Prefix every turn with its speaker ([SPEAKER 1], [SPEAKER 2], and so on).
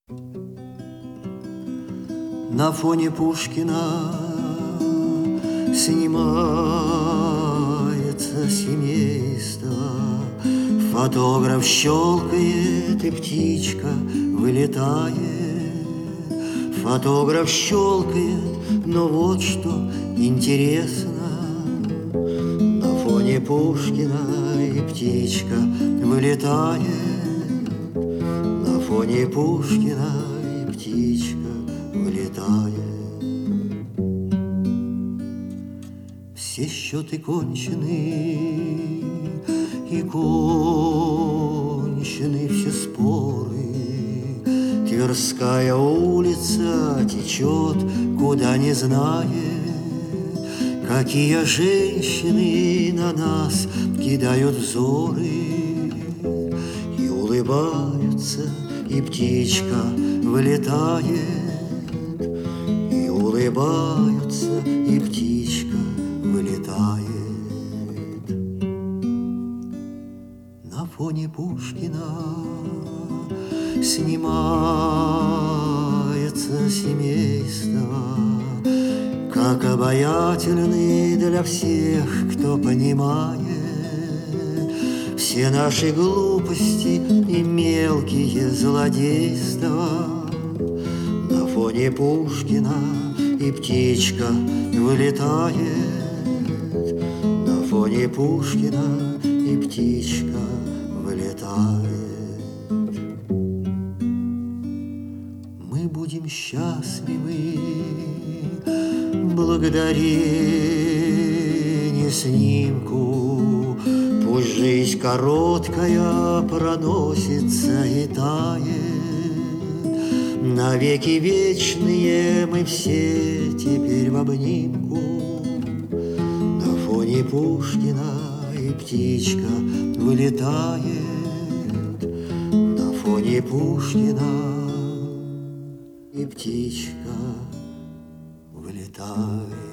[SPEAKER 1] На фоне Пушкина снимается семейство. Фотограф щелкает, и птичка вылетает. Фотограф щелкает, но вот что интересно. На фоне Пушкина и птичка вылетает. На фоне Пушкина и птичка вылетает. Все счеты кончены, и кончены все споры. Тверская улица течет, куда не знает. Какие женщины на нас кидают взоры. И улыбаются, и птичка вылетает. И улыбаются, и птичка вылетает. На фоне Пушкина снимается семейство. Как обаятельны для всех, кто понимает все наши глупости и мелкие злодейства. На фоне Пушкина и птичка вылетает. На фоне Пушкина и птичка вылетает. Мы будем счастливы благодарение снимку. Пусть жизнь короткая проносится и тает. Навеки вечные мы все теперь в обнимку. На фоне Пушкина и птичка вылетает. На фоне Пушкина и птичка вылетает.